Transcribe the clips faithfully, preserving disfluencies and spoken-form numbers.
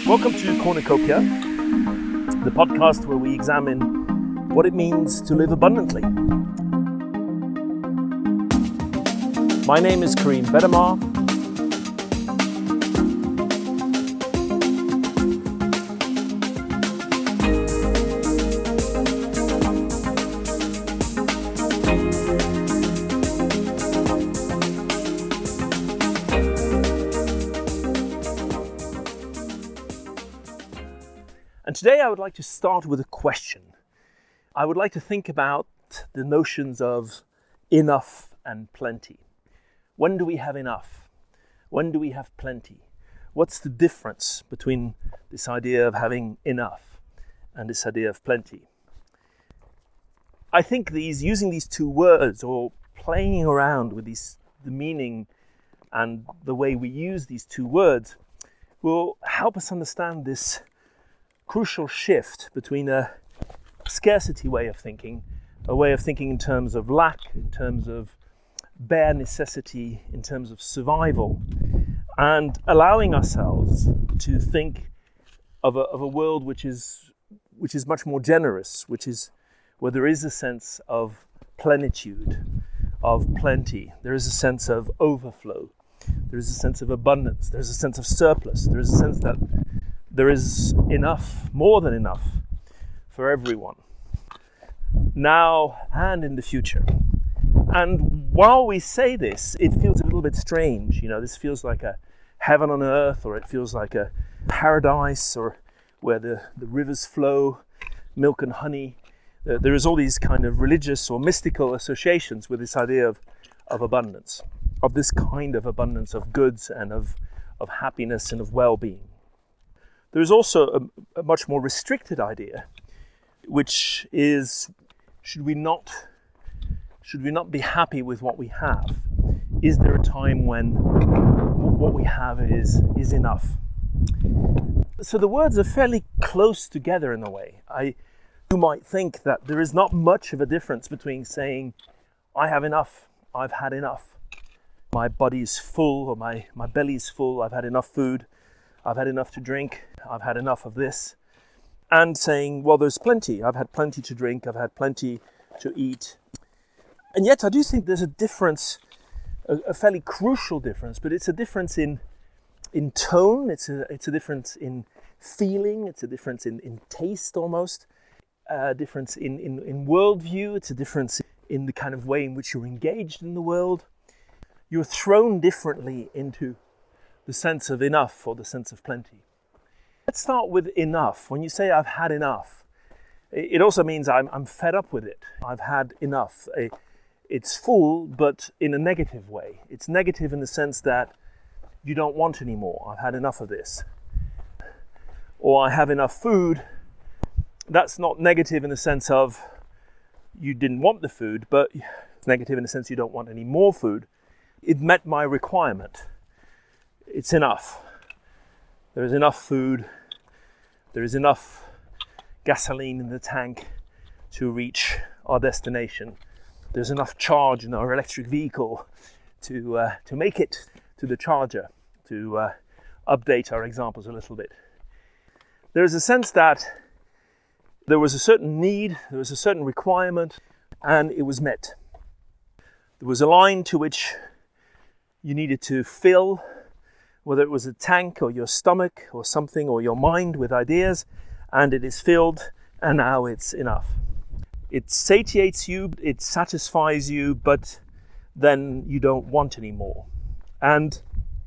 Welcome to Cornucopia, the podcast where we examine what it means to live abundantly. My name is Kareem Bedamar. And today I would like to start with a question. I would like to think about the notions of enough and plenty. When do we have enough? When do we have plenty? What's the difference between this idea of having enough and this idea of plenty? I think these using these two words or playing around with these, the meaning and the way we use these two words will help us understand this crucial shift between a scarcity way of thinking, a way of thinking in terms of lack, in terms of bare necessity, in terms of survival, and allowing ourselves to think of a, of a world which is which is much more generous, which is where there is a sense of plenitude, of plenty. There is a sense of overflow. There is a sense of abundance. There is a sense of surplus. There is a sense that there is enough, more than enough, for everyone, now and in the future. And while we say this, it feels a little bit strange. You know, this feels like a heaven on earth, or it feels like a paradise, or where the, the rivers flow, milk and honey. Uh, there is all these kind of religious or mystical associations with this idea of, of abundance, of this kind of abundance of goods and of, of happiness and of well-being. There is also a, a much more restricted idea, which is, should we not, should we not be happy with what we have? Is there a time when what we have is, is enough? So the words are fairly close together in a way. I, you might think that there is not much of a difference between saying, I have enough, I've had enough. My body is full, or my, my belly is full, I've had enough food. I've had enough to drink, I've had enough of this. And saying, well, there's plenty. I've had plenty to drink, I've had plenty to eat. And yet I do think there's a difference, a, a fairly crucial difference, but it's a difference in in tone, it's a, it's a difference in feeling, it's a difference in, in taste almost, a difference in, in, in worldview, it's a difference in the kind of way in which you're engaged in the world. You're thrown differently into the sense of enough or the sense of plenty. Let's start with enough. When you say I've had enough, it also means I'm, I'm fed up with it. I've had enough. It's full, but in a negative way. It's negative in the sense that you don't want any more. I've had enough of this. Or I have enough food. That's not negative in the sense of you didn't want the food, but it's negative in the sense you don't want any more food. It met my requirement. It's enough. There is enough food. There is enough gasoline in the tank to reach our destination. There's enough charge in our electric vehicle to uh, to make it to the charger, to uh, update our examples a little bit. There is a sense that there was a certain need, there was a certain requirement, and it was met. There was a line to which you needed to fill, whether it was a tank or your stomach or something, or your mind with ideas, and it is filled, and now it's enough. It satiates you, it satisfies you, but then you don't want any more. And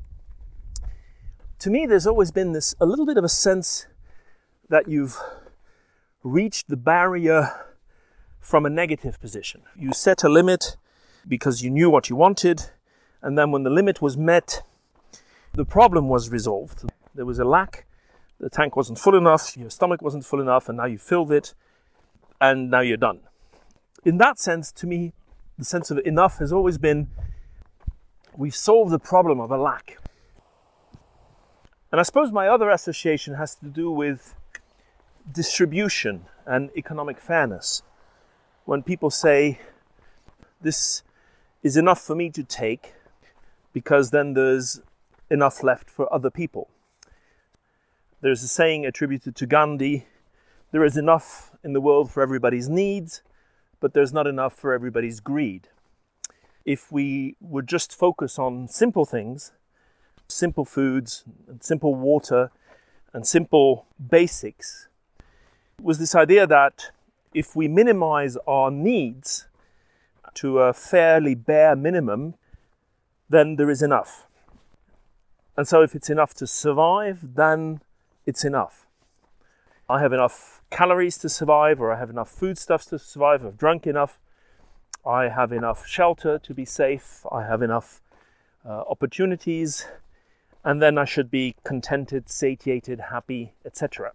to me, there's always been this, a little bit of a sense that you've reached the barrier from a negative position. You set a limit because you knew what you wanted, and then when the limit was met, the problem was resolved. There was a lack, the tank wasn't full enough, your stomach wasn't full enough, and now you filled it, and now you're done. In that sense, to me, the sense of enough has always been, we've solved the problem of a lack. And I suppose my other association has to do with distribution and economic fairness. When people say, this is enough for me to take, because then there's enough left for other people. There's a saying attributed to Gandhi: there is enough in the world for everybody's needs, but there's not enough for everybody's greed. If we would just focus on simple things, simple foods, and simple water, and simple basics, it was this idea that if we minimize our needs to a fairly bare minimum, then there is enough. And so if it's enough to survive, then it's enough. I have enough calories to survive, or I have enough foodstuffs to survive, I've drunk enough, I have enough shelter to be safe, I have enough uh, opportunities, and then I should be contented, satiated, happy, et cetera.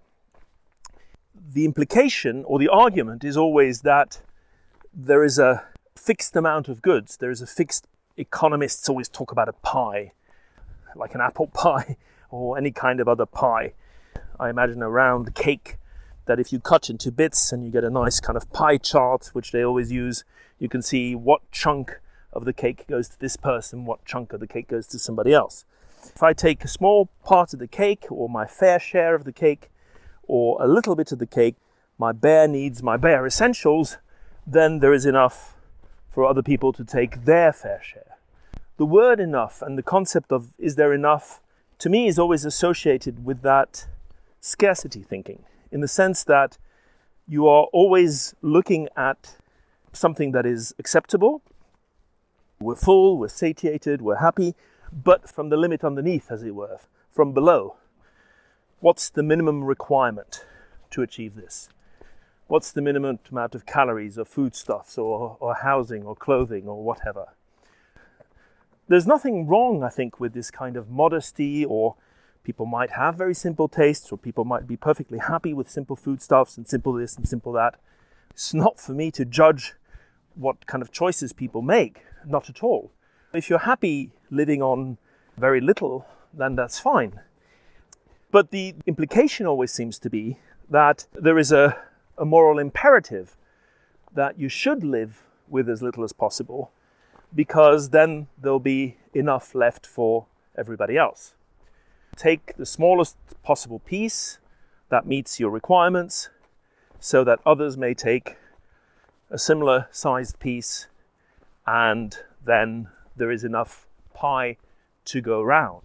The implication or the argument is always that there is a fixed amount of goods. There is a fixed, economists always talk about a pie, like an apple pie or any kind of other pie. I imagine a round cake that if you cut into bits and you get a nice kind of pie chart, which they always use, you can see what chunk of the cake goes to this person, what chunk of the cake goes to somebody else. If I take a small part of the cake, or my fair share of the cake, or a little bit of the cake, my bare needs, my bare essentials, then there is enough for other people to take their fair share. The word enough and the concept of is there enough, to me, is always associated with that scarcity thinking, in the sense that you are always looking at something that is acceptable. We're full, we're satiated, we're happy, but from the limit underneath, as it were, from below. What's the minimum requirement to achieve this? What's the minimum amount of calories or foodstuffs or, or housing or clothing or whatever? There's nothing wrong, I think, with this kind of modesty, or people might have very simple tastes, or people might be perfectly happy with simple foodstuffs and simple this and simple that. It's not for me to judge what kind of choices people make, not at all. If you're happy living on very little, then that's fine. But the implication always seems to be that there is a, a moral imperative that you should live with as little as possible, because then there'll be enough left for everybody else. Take the smallest possible piece that meets your requirements, so that others may take a similar sized piece, and then there is enough pie to go round.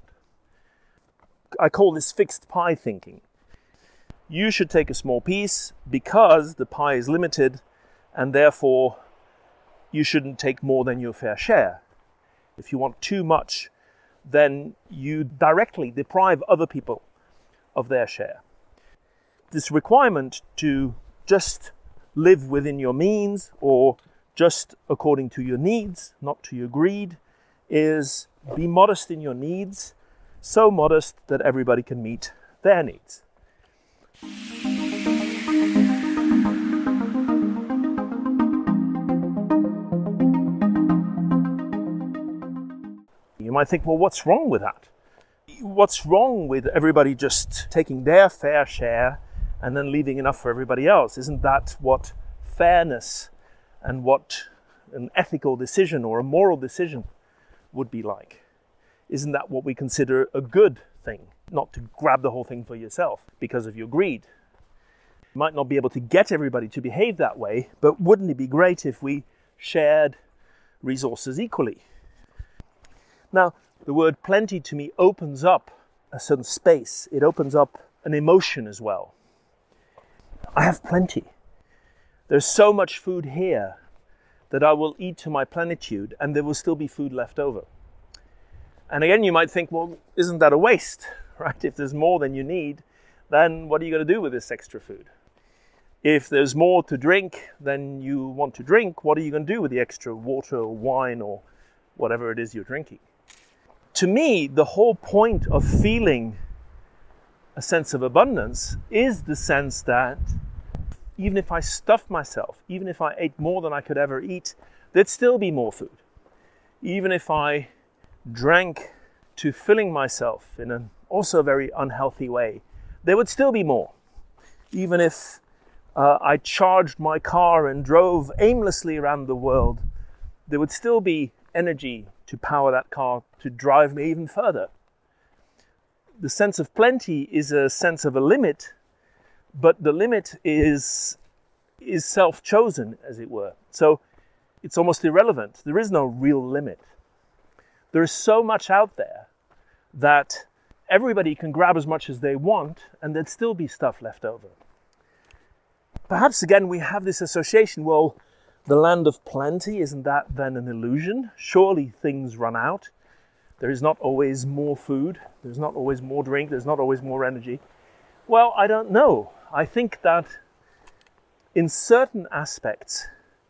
I call this fixed pie thinking. You should take a small piece because the pie is limited, and therefore you shouldn't take more than your fair share. If you want too much, then you directly deprive other people of their share. This requirement to just live within your means, or just according to your needs, not to your greed, is be modest in your needs, so modest that everybody can meet their needs. You might think, well, what's wrong with that? What's wrong with everybody just taking their fair share and then leaving enough for everybody else? Isn't that what fairness and what an ethical decision or a moral decision would be like? Isn't that what we consider a good thing? Not to grab the whole thing for yourself because of your greed. You might not be able to get everybody to behave that way, but wouldn't it be great if we shared resources equally? Now, the word plenty to me opens up a certain space. It opens up an emotion as well. I have plenty. There's so much food here that I will eat to my plenitude, and there will still be food left over. And again, you might think, well, isn't that a waste, right? If there's more than you need, then what are you going to do with this extra food? If there's more to drink than you want to drink, what are you going to do with the extra water or wine or whatever it is you're drinking? To me, the whole point of feeling a sense of abundance is the sense that even if I stuffed myself, even if I ate more than I could ever eat, there'd still be more food. Even if I drank to filling myself in an also very unhealthy way, there would still be more. Even if uh, I charged my car and drove aimlessly around the world, there would still be energy to power that car to drive me even further. The sense of plenty is a sense of a limit, but the limit is, is self-chosen, as it were. So it's almost irrelevant. There is no real limit. There is so much out there that everybody can grab as much as they want and there'd still be stuff left over. Perhaps again we have this association, well, the land of plenty, isn't that then an illusion? Surely things run out. There is not always more food. There's not always more drink. There's not always more energy. Well, I don't know. I think that in certain aspects,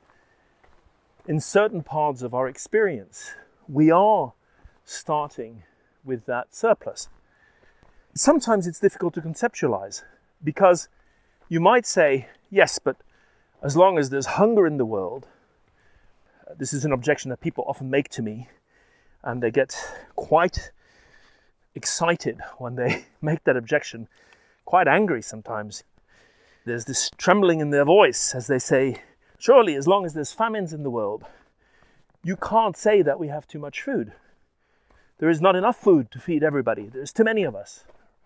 in certain parts of our experience, we are starting with that surplus. Sometimes it's difficult to conceptualize because you might say, yes, but as long as there's hunger in the world, this is an objection that people often make to me, and they get quite excited when they make that objection, quite angry sometimes. There's this trembling in their voice as they say, surely as long as there's famines in the world, you can't say that we have too much food. There is not enough food to feed everybody. There's too many of us.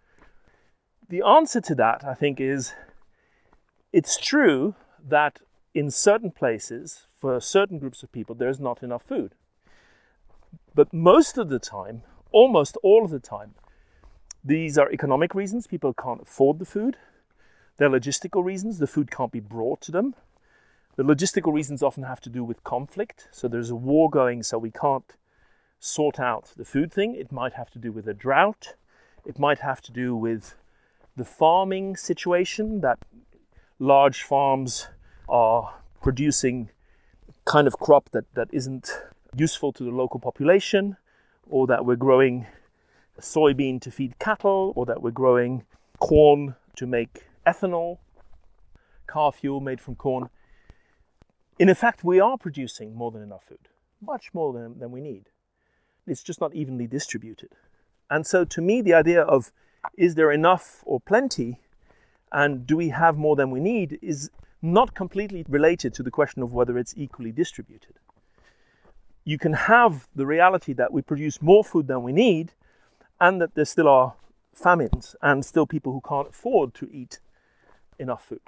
The answer to that, I think, is it's true that in certain places, for certain groups of people, there's not enough food. But most of the time, almost all of the time, these are economic reasons. People can't afford the food. They're logistical reasons. The food can't be brought to them. The logistical reasons often have to do with conflict. So there's a war going, so we can't sort out the food thing. It might have to do with a drought. It might have to do with the farming situation, that large farms are producing kind of crop that, that isn't useful to the local population, or that we're growing soybean to feed cattle, or that we're growing corn to make ethanol, car fuel made from corn. In effect, we are producing more than enough food, much more than, than we need. It's just not evenly distributed. And so to me, the idea of is there enough or plenty, and do we have more than we need, is not completely related to the question of whether it's equally distributed. You can have the reality that we produce more food than we need, and that there still are famines, and still people who can't afford to eat enough food.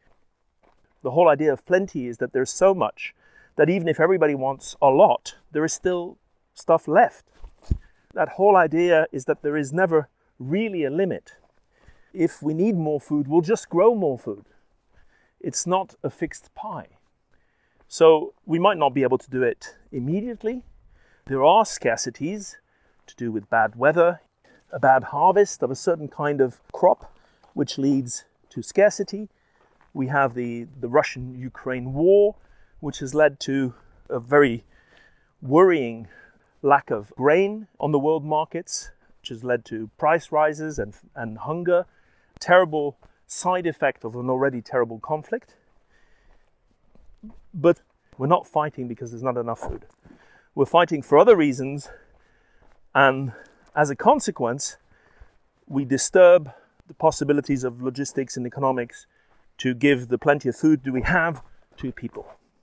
The whole idea of plenty is that there's so much that even if everybody wants a lot, there is still stuff left. That whole idea is that there is never really a limit. If we need more food, we'll just grow more food. It's not a fixed pie. So we might not be able to do it immediately. There are scarcities to do with bad weather, a bad harvest of a certain kind of crop, which leads to scarcity. We have the, the Russian-Ukraine war, which has led to a very worrying lack of grain on the world markets, which has led to price rises and, and hunger, terrible side effect of an already terrible conflict. But we're not fighting because there's not enough food. We're fighting for other reasons, and as a consequence, we disturb the possibilities of logistics and economics to give the plenty of food that we have to people.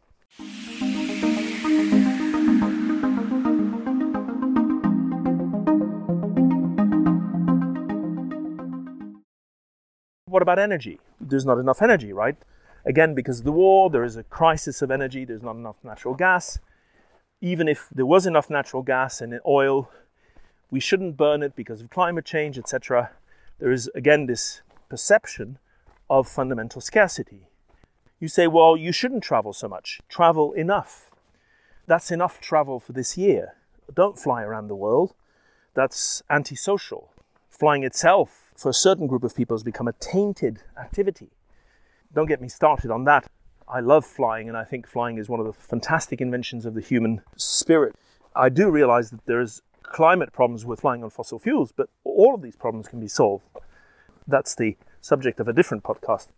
What about energy? There's not enough energy, right? Again, because of the war, there is a crisis of energy. There's not enough natural gas. Even if there was enough natural gas and oil, we shouldn't burn it because of climate change, et cetera. There is, again, this perception of fundamental scarcity. You say, well, you shouldn't travel so much. Travel enough. That's enough travel for this year. Don't fly around the world. That's antisocial. Flying itself, for a certain group of people, has become a tainted activity. Don't get me started on that. I love flying, and I think flying is one of the fantastic inventions of the human spirit. I do realize that there's climate problems with flying on fossil fuels, but all of these problems can be solved. That's the subject of a different podcast.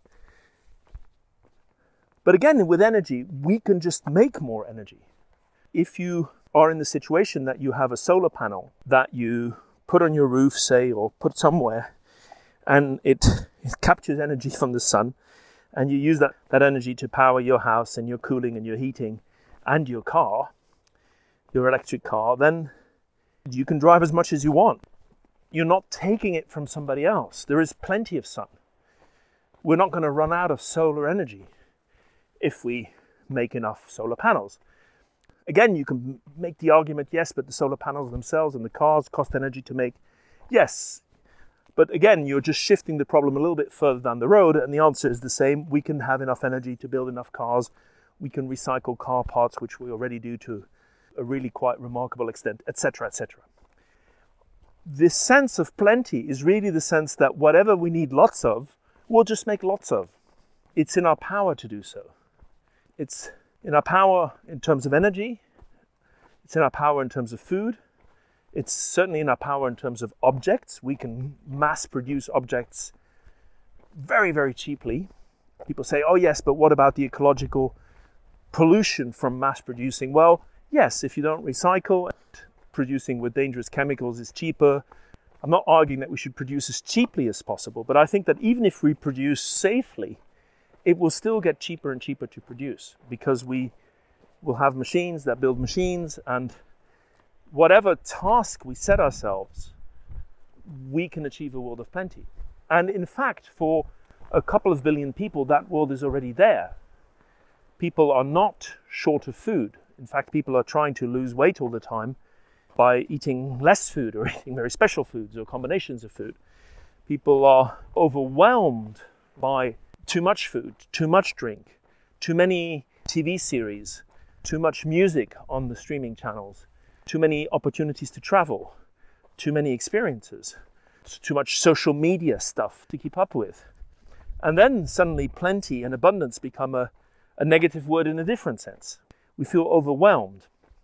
But again, with energy, we can just make more energy. If you are in the situation that you have a solar panel that you put on your roof, say, or put somewhere, and it, it captures energy from the sun, and you use that, that energy to power your house and your cooling and your heating and your car, your electric car, then you can drive as much as you want. you're not taking it from somebody else. There is plenty of sun. We're not going to run out of solar energy if we make enough solar panels. Again, you can make the argument, yes, but the solar panels themselves and the cars cost energy to make. Yes, but again, you're just shifting the problem a little bit further down the road, and the answer is the same. We can have enough energy to build enough cars. We can recycle car parts, which we already do to a really quite remarkable extent, et cetera, et cetera. This sense of plenty is really the sense that whatever we need lots of, we'll just make lots of. It's in our power to do so. It's in our power in terms of energy. It's in our power in terms of food. It's certainly in our power in terms of objects. We can mass produce objects very, very cheaply. People say, oh yes, but what about the ecological pollution from mass producing? Well, yes, if you don't recycle, producing with dangerous chemicals is cheaper. I'm not arguing that we should produce as cheaply as possible, but I think that even if we produce safely, it will still get cheaper and cheaper to produce because we will have machines that build machines, and whatever task we set ourselves, we can achieve a world of plenty. And in fact, for a couple of billion people, that world is already there. People are not short of food. In fact, people are trying to lose weight all the time by eating less food or eating very special foods or combinations of food. People are overwhelmed by too much food, too much drink, too many T V series, too much music on the streaming channels, too many opportunities to travel, too many experiences, too much social media stuff to keep up with. And then suddenly plenty and abundance become a, a negative word in a different sense. We feel overwhelmed.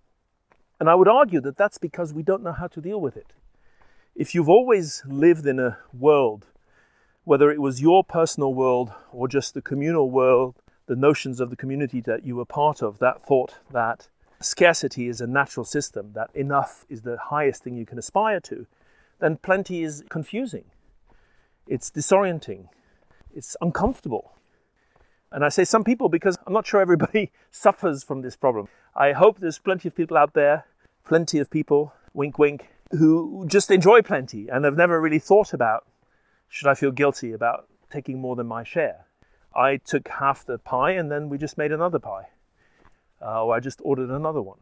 And I would argue that that's because we don't know how to deal with it. If you've always lived in a world, whether it was your personal world or just the communal world, the notions of the community that you were part of, that thought that scarcity is a natural system, that enough is the highest thing you can aspire to, then plenty is confusing. It's disorienting. It's uncomfortable. And I say some people because I'm not sure everybody suffers from this problem. I hope there's plenty of people out there, plenty of people, wink wink, who just enjoy plenty and have never really thought about, should I feel guilty about taking more than my share? I took half the pie and then we just made another pie. Uh, or I just ordered another one.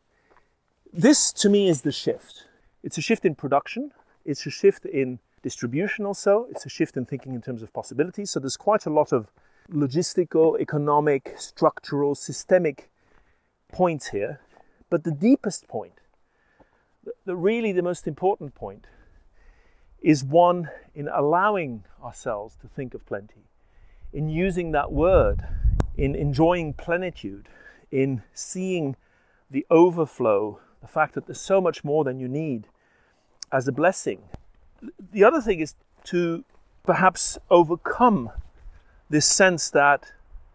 This to me is the shift. It's a shift in production. It's a shift in distribution also. It's a shift in thinking in terms of possibilities. So there's quite a lot of logistical, economic, structural, systemic points here. But the deepest point, the, the really the most important point, is one in allowing ourselves to think of plenty, in using that word, in enjoying plenitude, in seeing the overflow, the fact that there's so much more than you need as a blessing. The other thing is to perhaps overcome this sense that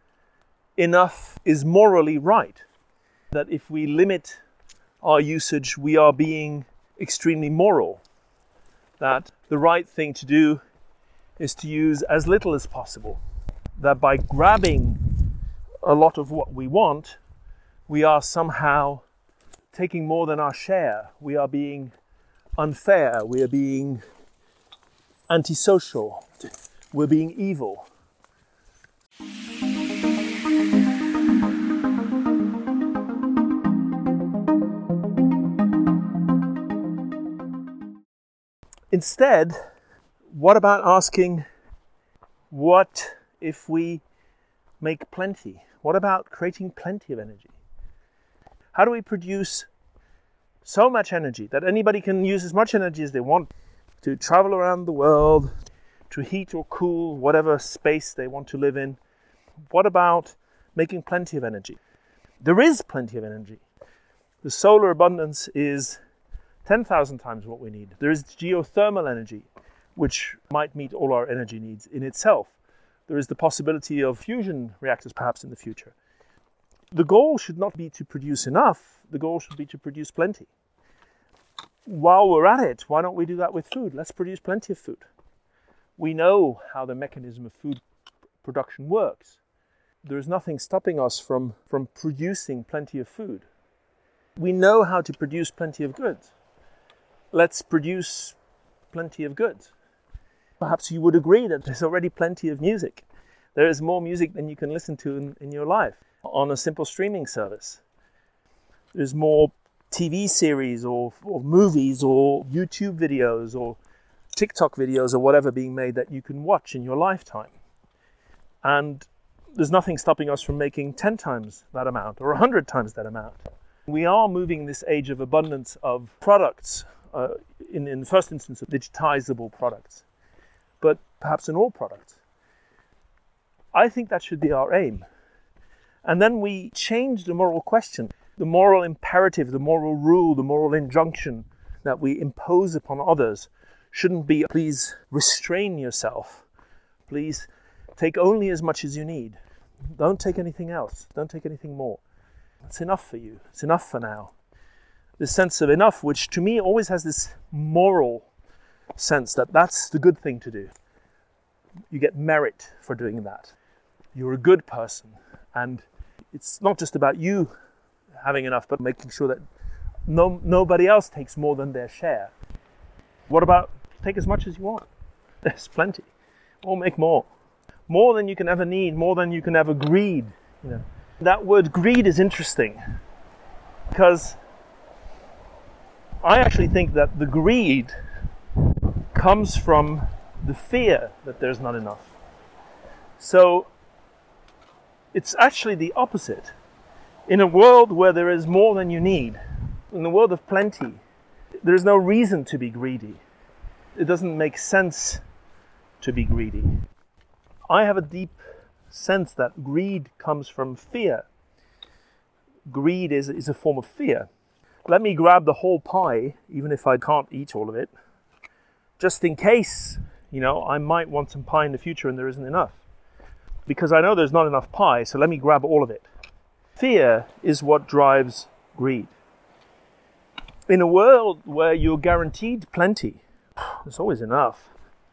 enough is morally right, that if we limit our usage, we are being extremely moral, that the right thing to do is to use as little as possible, that by grabbing a lot of what we want, we are somehow taking more than our share. We are being unfair. We are being antisocial. We're being evil. Instead, what about asking, what if we make plenty? What about creating plenty of energy? How do we produce so much energy that anybody can use as much energy as they want to travel around the world, to heat or cool whatever space they want to live in? What about making plenty of energy? There is plenty of energy. The solar abundance is ten thousand times what we need. There is geothermal energy, which might meet all our energy needs in itself. There is the possibility of fusion reactors perhaps in the future. The goal should not be to produce enough. The goal should be to produce plenty. While we're at it, why don't we do that with food? Let's produce plenty of food. We know how the mechanism of food production works. There is nothing stopping us from, from producing plenty of food. We know how to produce plenty of goods. Let's produce plenty of goods. Perhaps you would agree that there's already plenty of music. There is more music than you can listen to in, in your life on a simple streaming service. There's more T V series or, or movies or YouTube videos or TikTok videos or whatever being made that you can watch in your lifetime. And there's nothing stopping us from making ten times that amount or one hundred times that amount. We are moving in this age of abundance of products, uh, in, in the first instance of digitizable products, but perhaps in all products. I think that should be our aim. And then we change the moral question, the moral imperative, the moral rule, the moral injunction that we impose upon others shouldn't be, please restrain yourself. Please take only as much as you need. Don't take anything else. Don't take anything more. It's enough for you. It's enough for now. This sense of enough, which to me always has this moral sense that that's the good thing to do. You get merit for doing that. You're a good person. And it's not just about you having enough, but making sure that no, nobody else takes more than their share. What about take as much as you want? There's plenty. Or make more. More than you can ever need, more than you can ever greed. You know, that word greed is interesting because I actually think that the greed comes from the fear that there's not enough. So it's actually the opposite. In a world where there is more than you need, in a world of plenty, there is no reason to be greedy. It doesn't make sense to be greedy. I have a deep sense that greed comes from fear. Greed is, is a form of fear. Let me grab the whole pie, even if I can't eat all of it, just in case, you know, I might want some pie in the future and there isn't enough. Because I know there's not enough pie, so let me grab all of it. Fear is what drives greed. In a world where you're guaranteed plenty, there's always enough.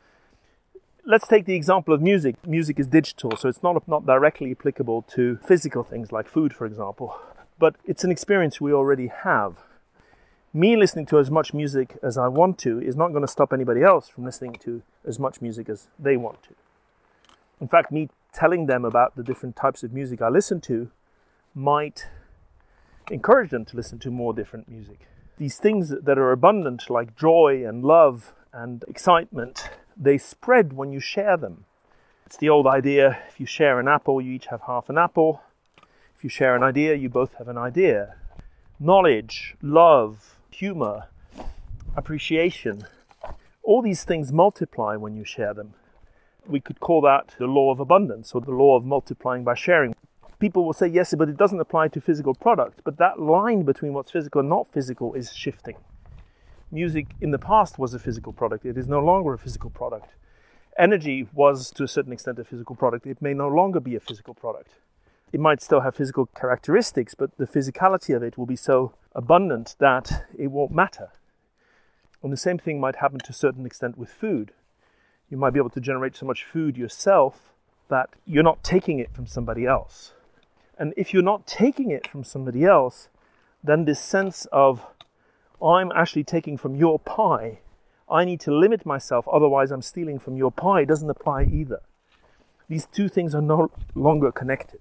Let's take the example of music. Music is digital, so it's not, not directly applicable to physical things like food, for example. But it's an experience we already have. Me listening to as much music as I want to is not going to stop anybody else from listening to as much music as they want to. In fact, me telling them about the different types of music I listen to might encourage them to listen to more different music. These things that are abundant, like joy and love and excitement, they spread when you share them. It's the old idea, if you share an apple, you each have half an apple. If you share an idea, you both have an idea. Knowledge, love, humor, appreciation, all these things multiply when you share them. We could call that the law of abundance or the law of multiplying by sharing. People will say, yes, but it doesn't apply to physical products. But that line between what's physical and not physical is shifting. Music in the past was a physical product. It is no longer a physical product. Energy was, to a certain extent, a physical product. It may no longer be a physical product. It might still have physical characteristics, but the physicality of it will be so abundant that it won't matter. And the same thing might happen to a certain extent with food. You might be able to generate so much food yourself that you're not taking it from somebody else. And if you're not taking it from somebody else, then this sense of I'm actually taking from your pie, I need to limit myself, otherwise I'm stealing from your pie, doesn't apply either. These two things are no longer connected.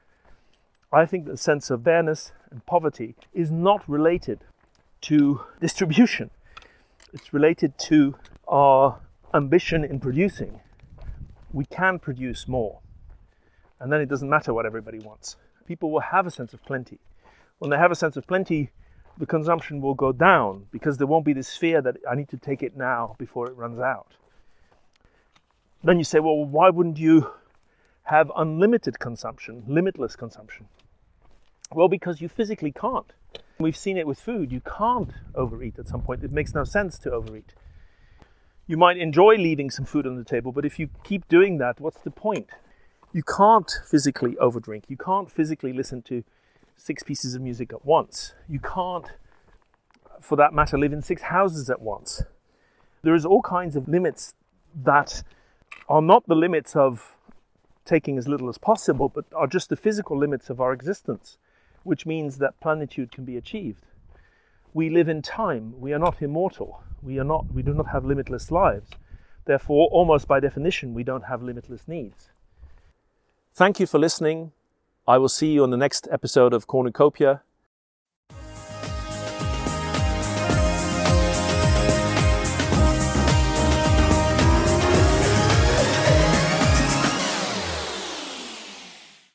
I think the sense of fairness and poverty is not related to distribution. It's related to our ambition in producing. We can produce more. And then it doesn't matter what everybody wants. People will have a sense of plenty. When they have a sense of plenty, the consumption will go down because there won't be this fear that I need to take it now before it runs out. Then you say, well, why wouldn't you have unlimited consumption, limitless consumption? Well, because you physically can't. We've seen it with food. You can't overeat at some point. It makes no sense to overeat. You might enjoy leaving some food on the table, but if you keep doing that, what's the point? You can't physically overdrink. You can't physically listen to six pieces of music at once. You can't, for that matter, live in six houses at once. There is all kinds of limits that are not the limits of taking as little as possible, but are just the physical limits of our existence, which means that plenitude can be achieved. We live in time. We are not immortal. We are not. We do not have limitless lives. Therefore, almost by definition, we don't have limitless needs. Thank you for listening. I will see you on the next episode of Cornucopia.